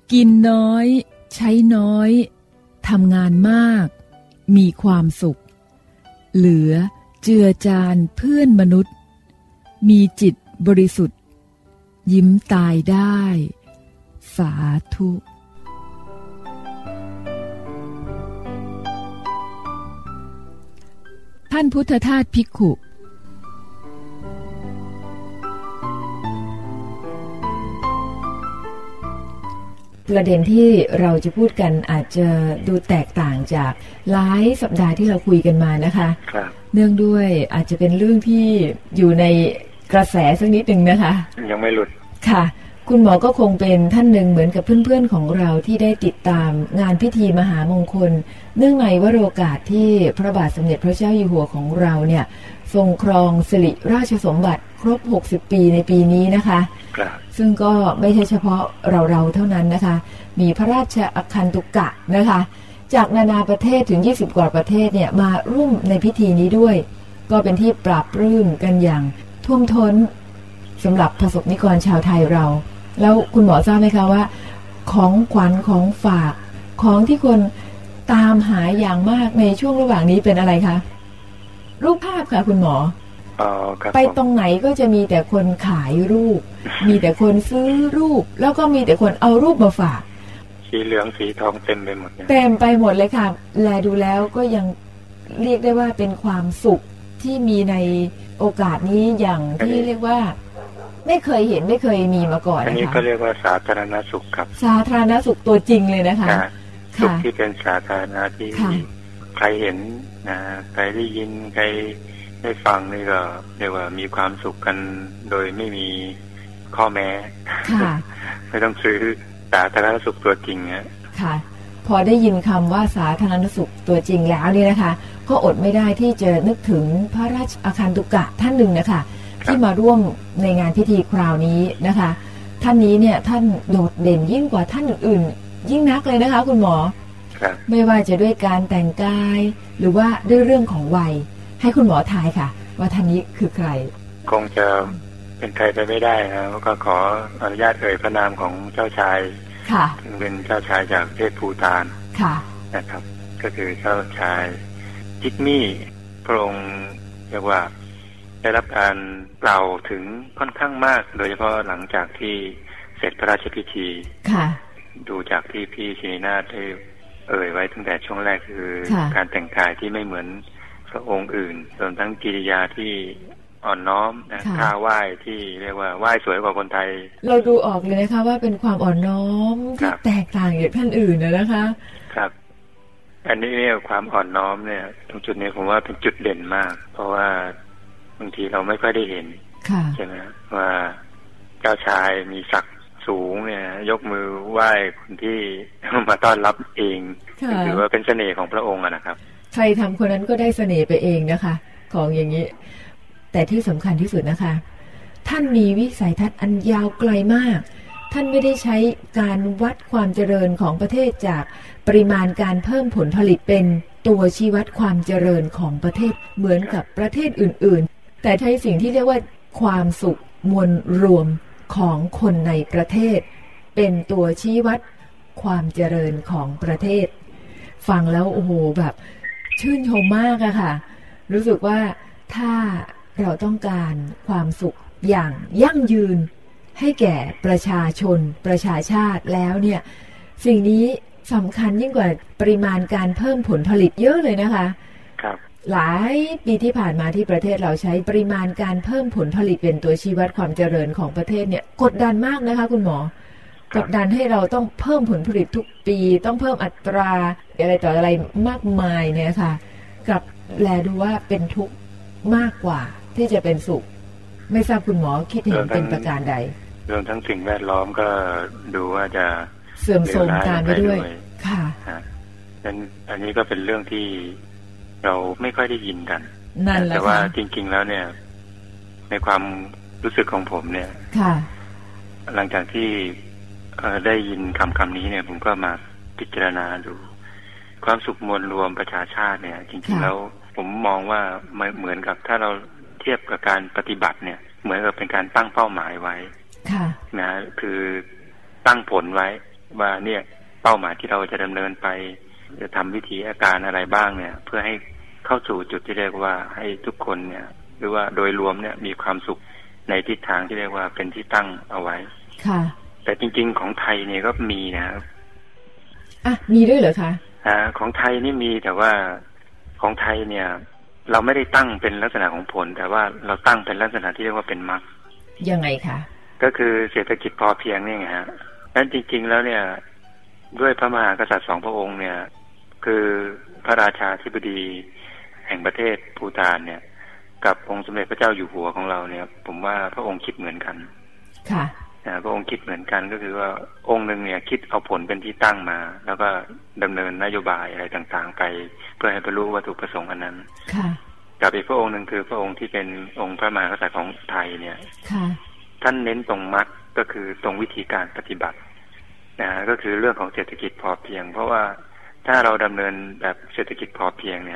กินน้อยใช้น้อยทำงานมากมีความสุขเหลือเจือจานเพื่อนมนุษย์มีจิตบริสุทธิ์ยิ้มตายได้สาธุท่านพุทธทาสภิกขุประเด็นที่เราจะพูดกันอาจจะดูแตกต่างจากหลายสัปดาห์ที่เราคุยกันมานะคะเนื่องด้วยอาจจะเป็นเรื่องที่อยู่ในกระแสสักนิดหนึ่งนะคะยังไม่หลุดค่ะคุณหมอก็คงเป็นท่านหนึ่งเหมือนกับเพื่อนๆของเราที่ได้ติดตามงานพิธีมหามงคลเนื่องในวโรกาสที่พระบาทสมเด็จพระเจ้าอยู่หัวของเราเนี่ยทรงครองสิริราชสมบัติครบ60ปีในปีนี้นะคะซึ่งก็ไม่ใช่เฉพาะเราเท่านั้นนะคะมีพระราชอคันตุกะนะคะจากนานาประเทศถึง20กว่าประเทศเนี่ยมาร่วมในพิธีนี้ด้วยก็เป็นที่ปราบปลื้มกันอย่างท่วมท้นสำหรับประสบนิกรชาวไทยเราแล้วคุณหมอทราบไหมคะว่าของขวัญของฝากของที่คนตามหาอย่างมากในช่วงระหว่างนี้เป็นอะไรคะรูปภาพค่ะคุณหมอไปตรงไหนก็จะมีแต่คนขายรูปมีแต่คนซื้อรูปแล้วก็มีแต่คนเอารูปมาฝากสีเหลืองสีทองเต็มไปหมดเต็มไปหมดเลยค่ะแลดูแล้วก็ยังเรียกได้ว่าเป็นความสุขที่มีในโอกาสนี้อย่างที่เรียกว่าไม่เคยเห็นไม่เคยมีมาก่อนนะคะอันนี้ก็เรียกว่าสาธารณสุขครับสาธารณสุขตัวจริงเลยนะคะสุขที่เป็นสาธารณะที่ใครเห็นนะใครได้ยินใครได้ฟังนี่ก็เรียกว่ามีความสุขกันโดยไม่มีข้อแม้ไม่ต้องซื้อสาธารณสุขตัวจริงค่ะพอได้ยินคำว่าสาธารณสุขตัวจริงแล้วนี่นะคะก็อดไม่ได้ที่จะนึกถึงพระราชอคันตุกะท่านหนึ่งนะคะที่มาร่วมในงานพิธีคราวนี้นะคะท่านนี้เนี่ยท่านโดดเด่นยิ่งกว่าท่านอื่นๆยิ่งนักเลยนะคะคุณหมอไม่ว่าจะด้วยการแต่งกายหรือว่าด้วยเรื่องของวัยให้คุณหมอทายค่ะว่าท่านนี้คือใครคงจะเป็นใครไปไม่ได้นะก็ขออนุญาตเอ่ยพระนามของเจ้าชายค่ะเป็นเจ้าชายจากประเทศภูฏานค่ะนะครับก็คือเจ้าชายจิกมี่พระองค์เรียกว่าได้รับการกล่าวถึงค่อนข้างมากโดยเฉพาะหลังจากที่เสร็จพระราชพิธีค่ะดูจากที่พี่ชินีนาถได้เอ่ยไว้ตั้งแต่ช่วงแรกคือการแต่งกายที่ไม่เหมือนพระองค์อื่นรวมทั้งกิริยาที่อ่อนน้อมนะท่าไหว้ที่เรียกว่าไหว้สวยกว่าคนไทยเราดูออกเลยนะคะว่าเป็นความอ่อนน้อมที่แตกต่างจากท่านอื่นนะคะครับอันนี้เนี่ยความอ่อนน้อมเนี่ยตรงจุดนี้ผมว่าเป็นจุดเด่นมากเพราะว่าบางทีเราไม่ค่อยได้เห็นใช่ไหมว่าเจ้าชายมีศักดิ์สูงเนี่ยยกมือไหว้คนที่มาต้อนรับเองถือว่าเป็นเสน่ห์ของพระองค์นะครับใครทำคนนั้นก็ได้เสน่ห์ไปเองนะคะของอย่างนี้แต่ที่สำคัญที่สุดนะคะท่านมีวิสัยทัศน์อันยาวไกลมากท่านไม่ได้ใช้การวัดความเจริญของประเทศจากปริมาณการเพิ่มผลผลิตเป็นตัวชี้วัดความเจริญของประเทศเหมือนกับประเทศอื่นๆแต่ใช้สิ่งที่เรียกว่าความสุขมวลรวมของคนในประเทศเป็นตัวชี้วัดความเจริญของประเทศฟังแล้วโอ้โหแบบชื่นชมมากอะค่ะรู้สึกว่าถ้าเราต้องการความสุขอย่างยั่งยืนให้แก่ประชาชนประชาชาติแล้วเนี่ยสิ่งนี้สำคัญยิ่งกว่าปริมาณการเพิ่มผลผลิตเยอะเลยนะคะครับหลายปีที่ผ่านมาที่ประเทศเราใช้ปริมาณการเพิ่มผลผลิตเป็นตัวชี้วัดความเจริญของประเทศเนี่ยกดดันมากนะคะคุณหมอกดดันให้เราต้องเพิ่มผลผลิตทุกปีต้องเพิ่มอัตราอะไรต่ออะไรมากมายเนี่ยค่ะกลับแลดูว่าเป็นทุกข์มากกว่าที่จะเป็นสุขไม่ทราบคุณหมอคิดเห็นเป็นประการใดรวมทั้งสิ่งแวดล้อมก็ดูว่าจะเสื่อมโทรมตามไปด้วยค่ะนั้นอันนี้ก็เป็นเรื่องที่เราไม่ค่อยได้ยินกันแต่ว่าจริงๆแล้วเนี่ยในความรู้สึกของผมเนี่ยหลังจากที่ได้ยินคำนี้เนี่ยผมก็มาพิจารณาดูความสุขมวลรวมประชาชาติเนี่ยจริงๆแล้วผมมองว่าเหมือนกับถ้าเราเทียบกับการปฏิบัติเนี่ยเหมือนกับเป็นการตั้งเป้าหมายไว้นะคือตั้งผลไว้ว่าเนี่ยเป้าหมายที่เราจะดำเนินไปจะทำวิธีอาการอะไรบ้างเนี่ยเพื่อให้เข้าสู่จุดที่เรียกว่าให้ทุกคนเนี่ยหรือว่าโดยรวมเนี่ยมีความสุขในทิศทางที่เรียกว่าเป็นที่ตั้งเอาไว้ค่ะแต่จริงๆของไทยเนี่ยก็มีนะครับมีด้วยเหรอคะของไทยนี่มีแต่ว่าของไทยเนี่ยเราไม่ได้ตั้งเป็นลักษณะของผลแต่ว่าเราตั้งเป็นลักษณะที่เรียกว่าเป็นมรรคยังไงคะก็คือเศรษฐกิจพอเพียงนี่ไงฮะนั้นจริงๆแล้วเนี่ยด้วยพระมหากษัตริย์2 พระองค์เนี่ยคือพระราชาธิบดีแห่งประเทศภูฏานเนี่ยกับองค์สมเด็จพระเจ้าอยู่หัวของเราเนี่ยผมว่าพระองค์คิดเหมือนกันค่ะพระองค์คิดเหมือนกันก็คือว่าองค์หนึ่งเนี่ยคิดเอาผลเป็นที่ตั้งมาแล้วก็ดำเนินนโยบายอะไรต่างๆไปเพื่อให้บรรลุวัตถุประสงค์อันนั้นกับอีกพระองค์หนึ่งคือพระองค์ที่เป็นองค์พระมหากษัตริย์ของไทยเนี่ยท่านเน้นตรงมรรคก็คือตรงวิธีการปฏิบัติก็คือเรื่องของเศรษฐกิจพอเพียงเพราะว่าถ้าเราดำเนินแบบเศรษฐกิจพอเพียงเนี่ย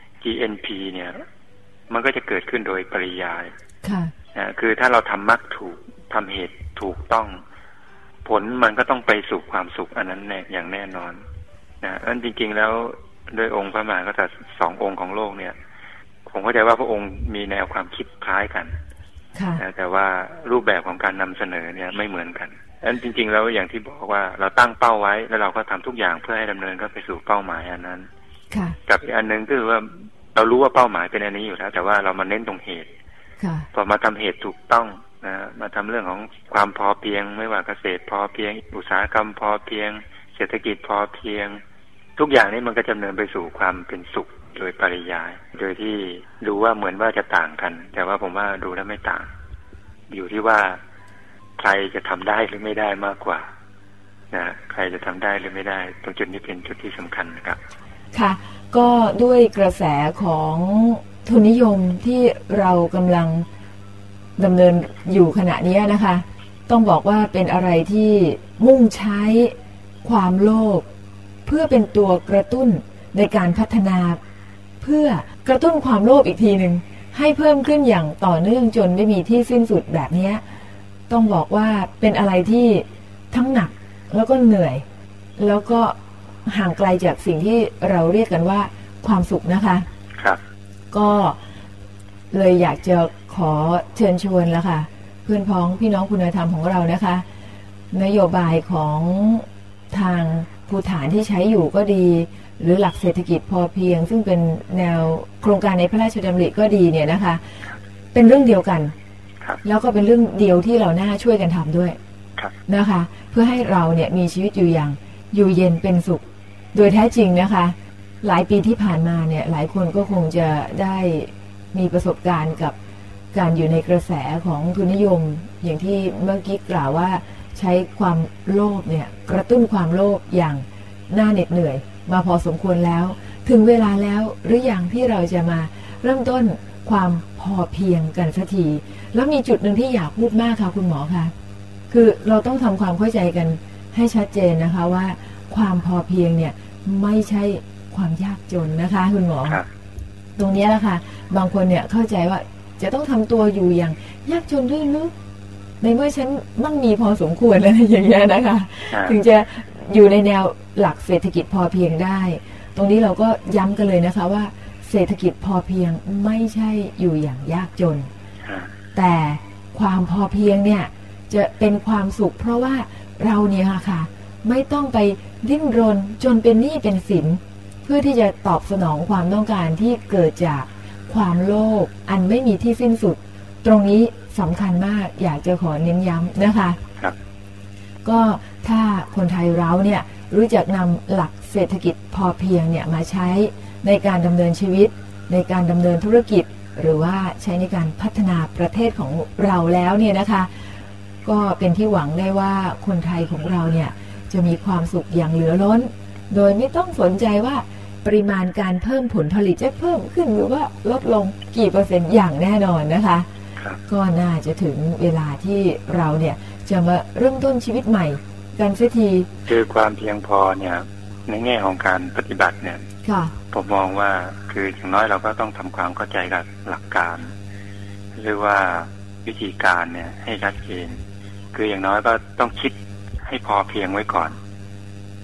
GNP เนี่ยมันก็จะเกิดขึ้นโดยปริยายคือถ้าเราทำมรรคถูกทำเหตุถูกต้องผลมันก็ต้องไปสู่ความสุขอันนั้นแน่อย่างแน่นอนอันจริงๆแล้วโดยองค์พระมหากษัตริย์2 องค์ของโลกเนี่ยผมเข้าใจว่าพระองค์มีแนวความคิดคล้ายกันแต่ว่ารูปแบบของการนำเสนอเนี่ยไม่เหมือนกันอันจริงๆแล้วอย่างที่บอกว่าเราตั้งเป้าไว้แล้วเราก็ทำทุกอย่างเพื่อให้ดำเนินเข้าไปสู่เป้าหมายอันนั้นกับอีกอันนึงก็คือว่าเรารู้ว่าเป้าหมายเป็นอันนี้อยู่แล้วแต่ว่าเรามาเน้นตรงเหตุพอมาทำเหตุถูกต้องมาทำเรื่องของความพอเพียงไม่ว่าเกษตรพอเพียงอุตสาหกรรมพอเพียงเศรษฐกิจพอเพียงทุกอย่างนี้มันก็จะดำเนินไปสู่ความเป็นสุขโดยปริยายโดยที่ดูว่าเหมือนว่าจะต่างกันแต่ว่าผมว่าดูแล้วไม่ต่างอยู่ที่ว่าใครจะทำได้หรือไม่ได้มากกว่าใครจะทำได้หรือไม่ได้ตรงจุดนี้เป็นจุดที่สำคัญนะครับค่ะก็ด้วยกระแสของทุนนิยมที่เรากำลังดำเนินอยู่ขณะนี้นะคะต้องบอกว่าเป็นอะไรที่มุ่งใช้ความโลภเพื่อเป็นตัวกระตุ้นในการพัฒนาเพื่อกระตุ้นความโลภอีกทีหนึ่งให้เพิ่มขึ้นอย่างต่อเนื่องจนไม่มีที่สิ้นสุดแบบนี้ต้องบอกว่าเป็นอะไรที่ทั้งหนักแล้วก็เหนื่อยแล้วก็ห่างไกลจากสิ่งที่เราเรียกกันว่าความสุขนะคะครับก็เลยอยากจะขอเชิญชวนแล้วค่ะเพื่อนพ้องพี่น้องคุณธรรมของเรานะคะนโยบายของทางภูฏานที่ใช้อยู่ก็ดีหรือหลักเศรษฐกิจพอเพียงซึ่งเป็นแนวโครงการในพระราชดำริก็ดีเนี่ยนะคะเป็นเรื่องเดียวกันแล้วก็เป็นเรื่องเดียวที่เราน่าช่วยกันทำด้วยนะคะเพื่อให้เราเนี่ยมีชีวิตอยู่อย่างอยู่เย็นเป็นสุขโดยแท้จริงนะคะหลายปีที่ผ่านมาเนี่ยหลายคนก็คงจะได้มีประสบการณ์กับการอยู่ในกระแสของทุนนิยมอย่างที่เมื่อกี้กล่าวว่าใช้ความโลภเนี่ยกระตุ้นความโลภอย่างน่าเหน็ดเหนื่อยมาพอสมควรแล้วถึงเวลาแล้วหรือยังที่เราจะมาเริ่มต้นความพอเพียงกันสักทีแล้วมีจุดหนึ่งที่อยากพูดมากค่ะคุณหมอคะคือเราต้องทำความเข้าใจกันให้ชัดเจนนะคะว่าความพอเพียงเนี่ยไม่ใช่ความยากจนนะคะคุณหมอตรงนี้แหละค่ะบางคนเนี่ยเข้าใจว่าจะต้องทำตัวอยู่อย่างยากจนด้วยลึกในเมื่อฉันมั่งมีพอสมควรอะไรอย่างเงี้ยนะคะถึงจะอยู่ในแนวหลักเศรษฐกิจพอเพียงได้ตรงนี้เราก็ย้ำกันเลยนะคะว่าเศรษฐกิจพอเพียงไม่ใช่อยู่อย่างยากจนแต่ความพอเพียงเนี่ยจะเป็นความสุขเพราะว่าเราเนี่ยค่ะไม่ต้องไปดิ้นรนจนเป็นหนี้เป็นสินเพื่อที่จะตอบสนองความต้องการที่เกิดจากความโลภอันไม่มีที่สิ้นสุดตรงนี้สำคัญมากอยากจะขอเน้นย้ำนะคะก็ถ้าคนไทยเราเนี่ยรู้จักนำหลักเศรษฐกิจพอเพียงเนี่ยมาใช้ในการดำเนินชีวิตในการดำเนินธุรกิจหรือว่าใช้ในการพัฒนาประเทศของเราแล้วเนี่ยนะคะก็เป็นที่หวังได้ว่าคนไทยของเราเนี่ยจะมีความสุขอย่างเหลือล้นโดยไม่ต้องสนใจว่าปริมาณการเพิ่มผลผลิตจะเพิ่มขึ้นหรือว่าลดลงกี่เปอร์เซ็นต์อย่างแน่นอนนะคะก็น่าจะถึงเวลาที่เราเนี่ยจะมาเริ่มต้นชีวิตใหม่กันเสียทีคือความเพียงพอเนี่ยในแง่ของการปฏิบัติเนี่ยผมมองว่าคืออย่างน้อยเราก็ต้องทำความเข้าใจกับหลักการหรือว่าวิธีการเนี่ยให้ชัดเจนคืออย่างน้อยก็ต้องคิดให้พอเพียงไว้ก่อน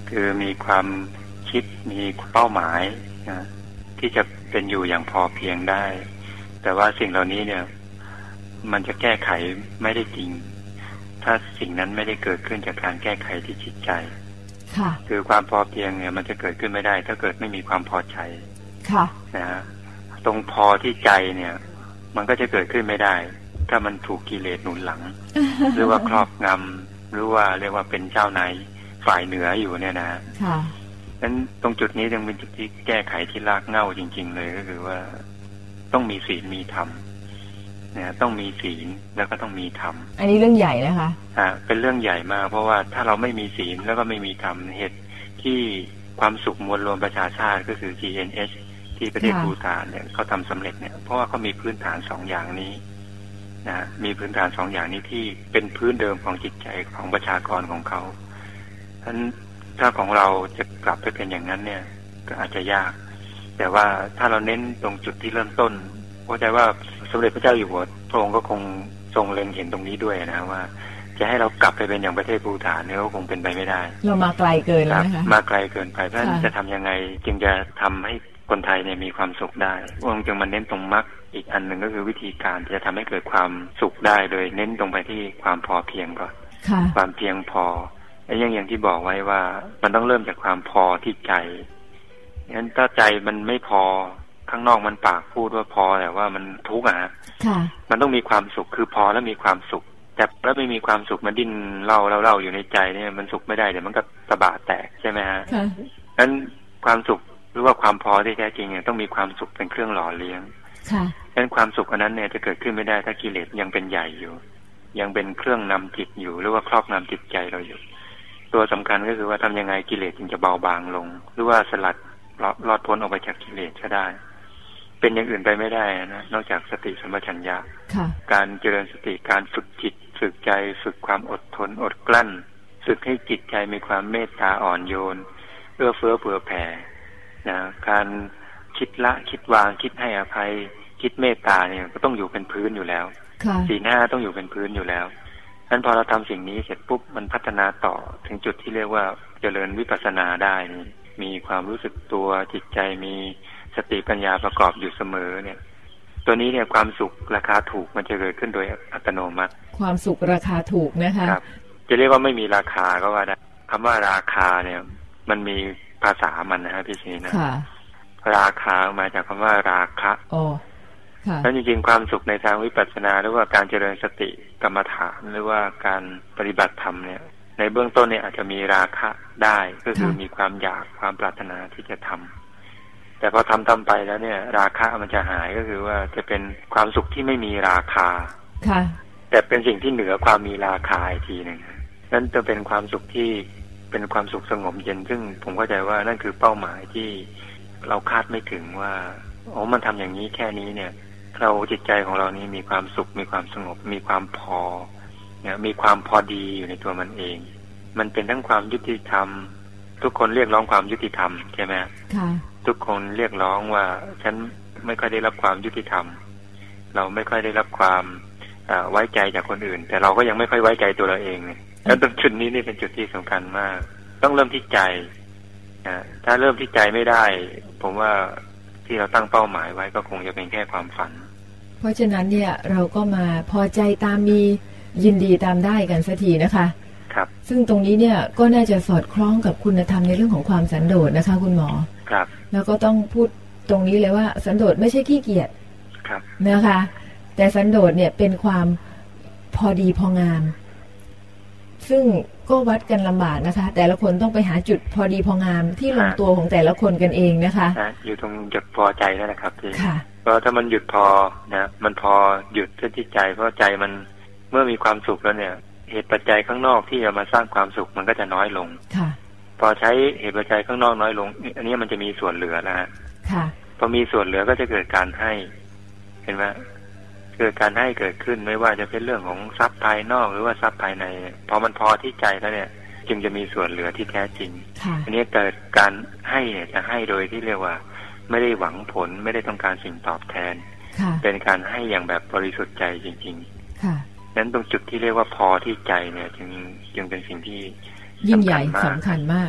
คือมีความคิดมีเป้าหมายนะที่จะเป็นอยู่อย่างพอเพียงได้แต่ว่าสิ่งเหล่านี้เนี่ยมันจะแก้ไขไม่ได้จริงถ้าสิ่งนั้นไม่ได้เกิดขึ้นจากการแก้ไขที่จิตใจค่ะคือความพอเพียงเนี่ยมันจะเกิดขึ้นไม่ได้ถ้าเกิดไม่มีความพอใจค่ะนะฮะตรงพอที่ใจเนี่ยมันก็จะเกิดขึ้นไม่ได้ถ้ามันถูกกิเลสหนุนหลัง หรือว่าครอบงำหรือว่าเรียกว่าเป็นเจ้านายฝ่ายเหนืออยู่เนี่ยนะค่ะนั้นตรงจุดนี้ยังเป็นจุดที่แก้ไขที่รากเหง้าจริงๆเลยก็คือว่าต้องมีศีลมีธรรมนะต้องมีศีลแล้วก็ต้องมีธรรมอันนี้เรื่องใหญ่นะคะเป็นเรื่องใหญ่มากเพราะว่าถ้าเราไม่มีศีลแล้วก็ไม่มีธรรมเหตุที่ความสุขมวลรวมประชาชาติก็คือ GNH ที่ประเทศภูฏานเนี่ยเขาทำสำเร็จเนี่ยเพราะว่าเขามีพื้นฐานสองอย่างนี้นะมีพื้นฐานสองอย่างนี้ที่เป็นพื้นเดิมของจิตใจของประชากรของเขาฉะนั้นถ้าของเราจะกลับไปเป็นอย่างนั้นเนี่ยก็อาจจะยากแต่ว่าถ้าเราเน้นตรงจุดที่เริ่มต้นเข้าใจว่าสมเด็จพระเจ้าอยู่หัวพระองค์ก็คงทรงเล็งเห็นตรงนี้ด้วยนะว่าจะให้เรากลับไปเป็นอย่างประเทศภูฏานเนี่ยก็คงเป็นไปไม่ได้เรามาไกลเกินแล้วนะคะมาไกลเกินไปเพราะฉะนั้นจะทำยังไงจึงจะทำให้คนไทยเนี่ยมีความสุขได้พระองค์จึงมาเน้นตรงมรรคอีกอันหนึ่งก็คือวิธีการที่จะทำให้เกิดความสุขได้โดยเน้นตรงไปที่ความพอเพียงก่อนความเพียงพอและอย่างที่บอกไว้ว่ามันต้องเริ่มจากความพอที่ใจงั้นถ้าใจมันไม่พอข้างนอกมันปากพูดว่าพอแต่ว่ามันทุกข์มันต้องมีความสุขคือพอแล้วมีความสุขแต่แล้วไม่มีความสุขมันดิ้นเล่าอยู่ในใจเนี่ยมันสุขไม่ได้เดี๋ยวมันก็ตะบะแตกใช่ไหมฮะงั้นความสุขหรือว่าความพอที่แท้จริงเนี่ยต้องมีความสุขเป็นเครื่องหล่อเลี้ยงงั้นความสุขอันนั้นเนี่ยจะเกิดขึ้นไม่ได้ถ้ากิเลสยังเป็นใหญ่อยู่ยังเป็นเครื่องนำจิตอยู่หรือว่าครอบงำจิตใจเราอยู่ตัวสำคัญก็คือว่าทำยังไงกิเลสจึงจะเบาบางลงหรือว่าสลัดรอดพ้นออกไปจากกิเลสก็ได้เป็นอย่างอื่นไปไม่ได้นะนอกจากสติสัมปชัญญะการเจริญสติการฝึกจิตฝึกใจฝึกความอดทนอดกลั้นฝึกให้จิตใจมีความเมตตาอ่อนโยนเอื้อเฟื้อเผื่อแผ่นะการคิดละคิดวางคิดให้อภัยคิดเมตตาเนี่ยก็ต้องอยู่เป็นพื้นอยู่แล้วศีลห้าต้องอยู่เป็นพื้นอยู่แล้วฉะนั้นพอเราทำสิ่งนี้เสร็จปุ๊บมันพัฒนาต่อถึงจุดที่เรียกว่าเจริญวิปัสสนาได้มีความรู้สึกตัวจิตใจมีสติปัญญาประกอบอยู่เสมอเนี่ยตัวนี้เนี่ยความสุขราคาถูกมันจะเกิดขึ้นโดยอัตโนมัติความสุขราคาถูกนะคะครับจะเรียกว่าไม่มีราคาก็ว่าได้คำว่าราคาเนี่ยมันมีภาษามันนะฮะพี่ชีนะราคามาจากคำว่าราคะแล้วจริงๆความสุขในทางวิปัสสนาหรือว่าการเจริญสติกรรมฐานหรือว่าการปฏิบัติธรรมเนี่ยในเบื้องต้นเนี่ยอาจจะมีราคะได้ก็คือมีความอยากความปรารถนาที่จะทำแต่พอทำไปแล้วเนี่ยราคะมันจะหายก็คือว่าจะเป็นความสุขที่ไม่มีราคาแต่เป็นสิ่งที่เหนือความมีราคาอีกทีนึงนั่นจะเป็นความสุขที่เป็นความสุขสงบเย็นซึ่งผมเข้าใจว่านั่นคือเป้าหมายที่เราคาดไม่ถึงว่ามันทำอย่างนี้แค่นี้เนี่ยเราจิตใจของเรานี้มีความสุขมีความสงบมีความพอเนี่ยมีความพอดีอยู่ในตัวมันเองมันเป็นทั้งความยุติธรรมทุกคนเรียกร้องความยุติธรรมใช่ไหมทุกคนเรียกร้องว่าฉันไม่ค่อยได้รับความยุติธรรมเราไม่ค่อยได้รับความไว้ใจจากคนอื่นแต่เราก็ยังไม่ค่อยไว้ใจตัวเราเองแล้วตรงจุดนี้นี่เป็นจุดที่สำคัญมากต้องเริ่มที่ใจถ้าเริ่มที่ใจไม่ได้ผมว่าที่เราตั้งเป้าหมายไว้ก็คงจะเป็นแค่ความฝันเพราะฉะนั้นเนี่ยเราก็มาพอใจตามมียินดีตามได้กันสักทีนะคะครับซึ่งตรงนี้เนี่ยก็น่าจะสอดคล้องกับคุณธรรมในเรื่องของความสันโดษนะคะคุณหมอครับแล้วก็ต้องพูดตรงนี้เลยว่าสันโดษไม่ใช่ขี้เกียจครับนะคะแต่สันโดษเนี่ยเป็นความพอดีพองามซึ่งก็วัดกันลำบากนะคะแต่ละคนต้องไปหาจุดพอดีพองามที่ลงตัวของแต่ละคนกันเองนะคะอยู่ตรงจุดพอใจนั่นแหละครับพี่ค่ะเพราะถ้ามันหยุดพอนะมันพอหยุดที่ใจเพราะใจมันเมื่อมีความสุขแล้วเนี่ยเหตุปัจจัยข้างนอกที่จะมาสร้างความสุขมันก็จะน้อยลงค่ะพอใช้เหตุปัจจัยข้างนอกน้อยลงอันนี้มันจะมีส่วนเหลือนะฮะค่ะพอมีส่วนเหลือก็จะเกิดการให้เห็นไหมเกิดการให้เกิดขึ้นไม่ว่าจะเป็นเรื่องของทรัพย์ภายนอกหรือว่าทรัพย์ภายในพอมันพอที่ใจแล้วเนี่ยจึงจะมีส่วนเหลือที่แท้จริงอันนี้เกิดการให้เนี่ยจะให้โดยที่เรียกว่าไม่ได้หวังผลไม่ได้ต้องการสิ่งตอบแทนเป็นการให้อย่างแบบบริสุทธิ์ใจจริงๆนั้นตรงจุดที่เรียกว่าพอที่ใจเนี่ยจึงเป็นสิ่งที่ยิ่งใหญ่สำคัญมาก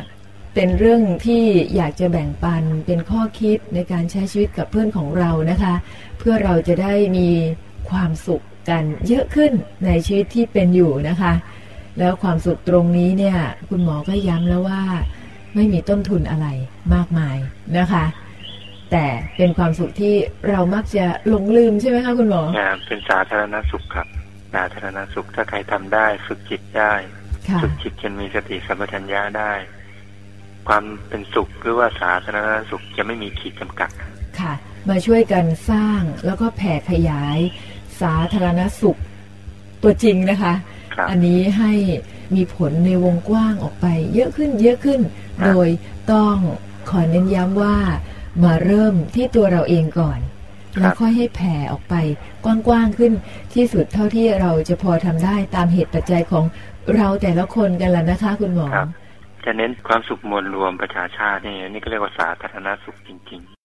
เป็นเรื่องที่อยากจะแบ่งปันเป็นข้อคิดในการใช้ชีวิตกับเพื่อนของเรานะคะเพื่อเราจะได้มีความสุขกันเยอะขึ้นในชีวิตที่เป็นอยู่นะคะแล้วความสุขตรงนี้เนี่ยคุณหมอก็ย้ำแล้วว่าไม่มีต้นทุนอะไรมากมายนะคะแต่เป็นความสุขที่เรามักจะหลงลืมใช่ไหมคะคุณหมอเป็นสาธารณสุขครับสาธารณสุขถ้าใครทำได้ฝึกจิตได้ฝึกจิตจนมีสติสัมปชัญญะได้ความเป็นสุขหรือว่าสาธารณสุขจะไม่มีขีดจำกัดค่ะมาช่วยกันสร้างแล้วก็แผ่ขยายสาธารณสุขตัวจริงนะคะอันนี้ให้มีผลในวงกว้างออกไปเยอะขึ้นเยอะขึ้นโดยต้องขอเน้นย้ำว่ามาเริ่มที่ตัวเราเองก่อนแล้วค่อยให้แผ่ออกไปกว้างๆขึ้นที่สุดเท่าที่เราจะพอทำได้ตามเหตุปัจจัยของเราแต่ละคนกันละนะคะคุณหมอจะเน้นความสุขมวลรวมประชาชาตินี่ก็เรียกว่าสาธารณสุขจริงๆ